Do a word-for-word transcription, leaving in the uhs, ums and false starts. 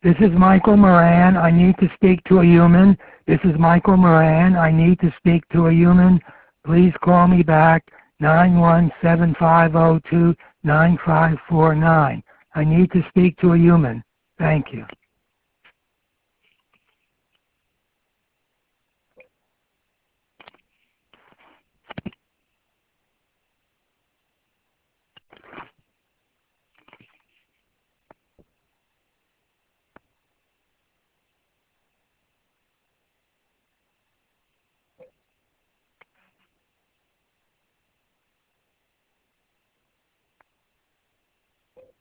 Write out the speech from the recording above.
This is Michael Moran. I need to speak to a human. This is Michael Moran. I need to speak to a human. Please call me back, nine one seven five zero two nine five four nine. I need to speak to a human. Thank you.